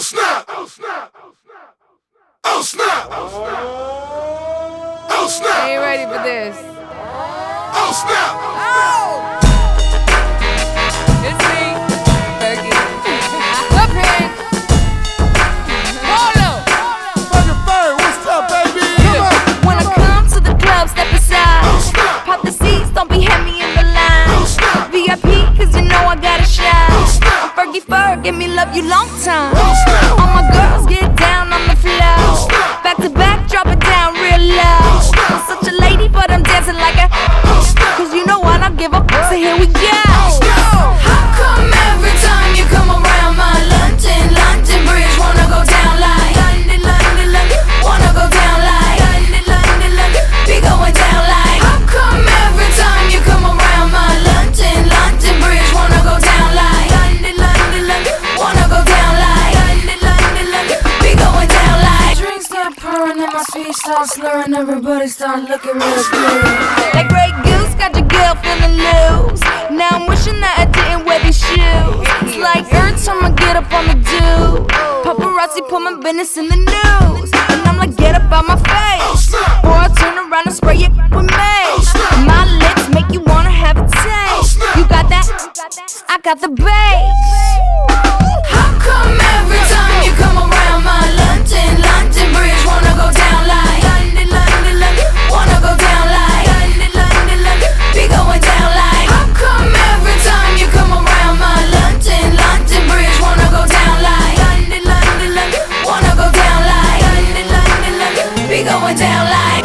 snap! Oh snap! Oh snap! Oh snap! I ain't ready for this. Oh snap! Oh! It's me, Fergie. Up here. Hold up. Fucking Ferg, what's up, baby? When I come to the club, step aside. Oh snap! Pop the seats, don't be heavy in the line. Oh snap! VIP, cause you know I gotta shine. Oh snap! I'm Fergie Ferg, give me love you long time. Oh snap! All my girls get down on the floor. Back to back, drop it down real low. I'm such a lady, but I'm dancing like a. Cause you know I don't give up, so here we go. How come every time you come around my London Bridge wanna go down like London, wanna go down like London, be going down like. How come every time you come around my London Bridge wanna go down like London, wanna go down like London, be going down like. Drinks start pouring and my speech starts slurring, everybody start looking real good. Like Grey Goose, got your girl feeling loose. Now I'm wishing that I didn't wear these shoes. It's like every time I get up on the do, paparazzi put my business in the news. And I'm like, get up out my face, or I turn around and spray it with mace. My lips make you wanna have a taste. You got that? I got the bass. How come every time you come around my London Bridge wanna go down like London, wanna go down like London, be going down like. How come every time you come around my London Bridge wanna go down like London, wanna go down like London, be going down like.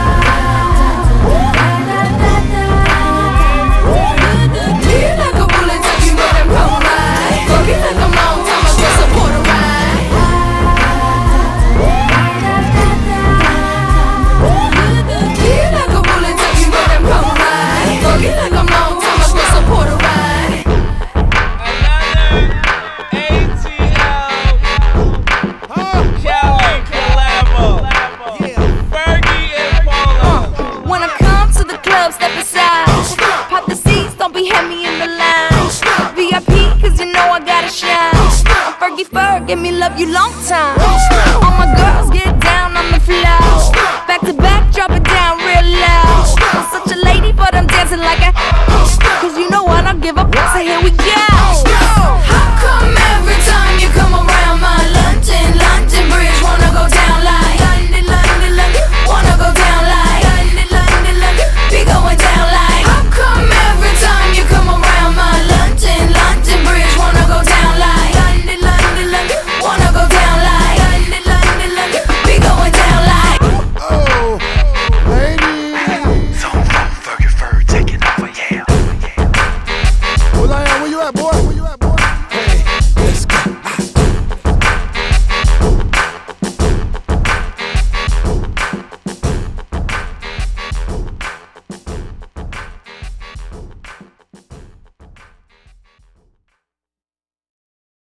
Feel like a bullet, take you more than pro ride. Forget like a long time ago, support a ride. Feel like a bullet, take you more than pro ride. Forget like a long time ago, support a ride. Cali collabo. Fergie and Polo. When I come to the club, step aside. Pop the seats, don't be heavy in the line. VIP, cause you know I gotta shine. I'm Fergie Ferg, give me love you long time. All my girls get down on the floor. Back to back, drop it down real low. I'm such a lady, but I'm dancing like a. Cause you know I don't give up, so here we go.